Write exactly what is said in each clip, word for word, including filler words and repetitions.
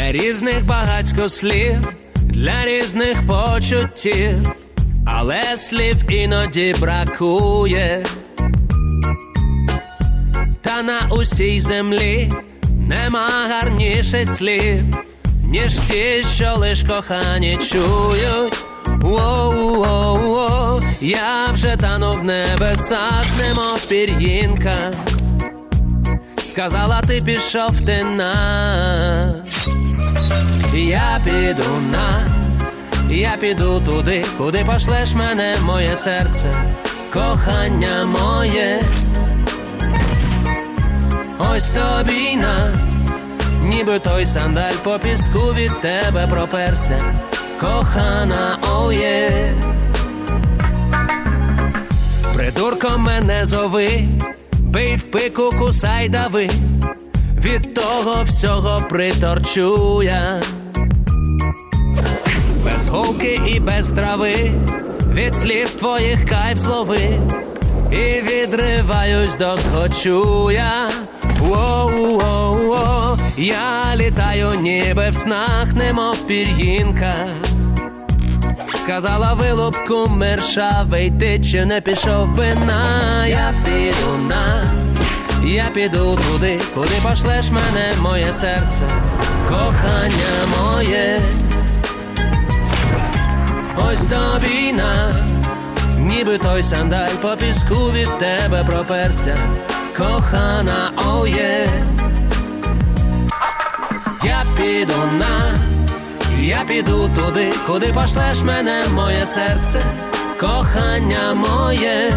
Для різних багатько слів, для різних почуттів, але слів іноді бракує. Та на усій землі нема гарніших слів, ніж ті, що лиш кохані чують. Воу-воу-воу, я вже тану в небесах, немов пір'їнка. Сказала, ти пішов ти на. Я піду на, я піду туди, куди пошлеш мене, моє серце, кохання моє. Ось тобі на, ніби той сандаль по піску від тебе проперся, кохана, оє. Придурком мене зови, бий в пику, кусай, дави, від того всього приторчу я. Без голки і без трави, від слів твоїх кайф злови, і відриваюсь до схочу я. Воу-воу-воу, я літаю ніби в снах, немов пір'їнка. Сказала вилупку мершавий, ти чи не пішов би на. Я піду на, я піду туди, куди пошлеш мене, моє серце, кохання моє. Ось тобі на, ніби той сандаль по піску від тебе проперся, кохана, оє. Я піду на, я піду туди, куди пошлеш мене, моє серце, кохання моє.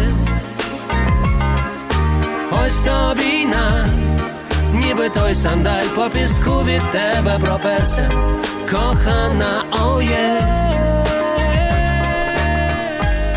Ось тобі на, ніби той сандаль по піску від тебе проперся, кохана, оє.